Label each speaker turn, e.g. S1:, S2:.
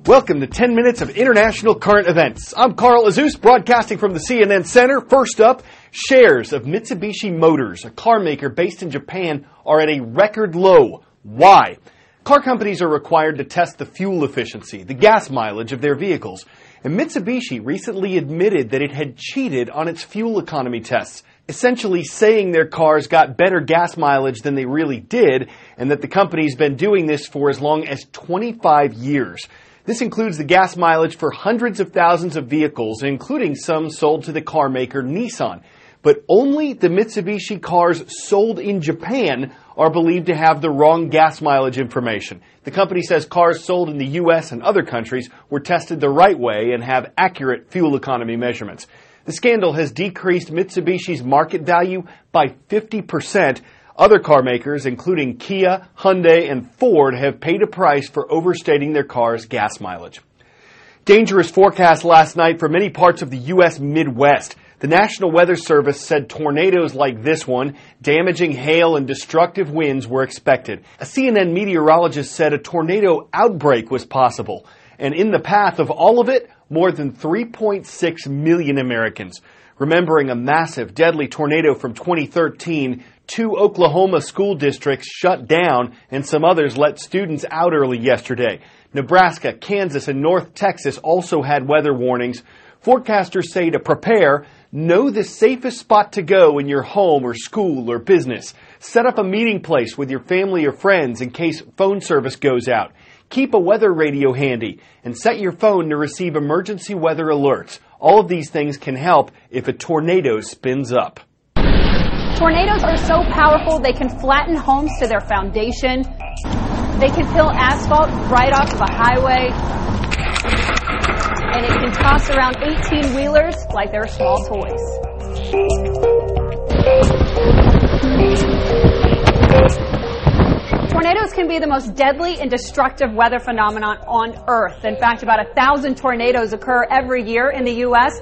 S1: Welcome to 10 minutes of international current events. I'm Carl Azus, broadcasting from the CNN Center. First up, shares of Mitsubishi Motors, a car maker based in Japan, are at a record low. Why? Car companies are required to test the fuel efficiency, the gas mileage of their vehicles. And Mitsubishi recently admitted that it had cheated on its fuel economy tests, essentially saying their cars got better gas mileage than they really did, and that the company's been doing this for as long as 25 years. This includes the gas mileage for hundreds of thousands of vehicles, including some sold to the car maker Nissan. But only the Mitsubishi cars sold in Japan are believed to have the wrong gas mileage information. The company says cars sold in the U.S. and other countries were tested the right way and have accurate fuel economy measurements. The scandal has decreased Mitsubishi's market value by 50%. Other car makers, including Kia, Hyundai, and Ford, have paid a price for overstating their cars' gas mileage. Dangerous forecast last night for many parts of the U.S. Midwest. The National Weather Service said tornadoes like this one, damaging hail and destructive winds, were expected. A CNN meteorologist said a tornado outbreak was possible. And in the path of all of it, more than 3.6 million Americans. Remembering a massive, deadly tornado from 2013, 2 Oklahoma school districts shut down and some others let students out early yesterday. Nebraska, Kansas, and North Texas also had weather warnings. Forecasters say to prepare, know the safest spot to go in your home or school or business. Set up a meeting place with your family or friends in case phone service goes out. Keep a weather radio handy and set your phone to receive emergency weather alerts. All of these things can help if a tornado spins up.
S2: Tornadoes are so powerful they can flatten homes to their foundation. They can peel asphalt right off of a highway. And it can toss around 18-wheelers like they're small toys. Tornadoes can be the most deadly and destructive weather phenomenon on Earth. In fact, about 1,000 tornadoes occur every year in the U.S.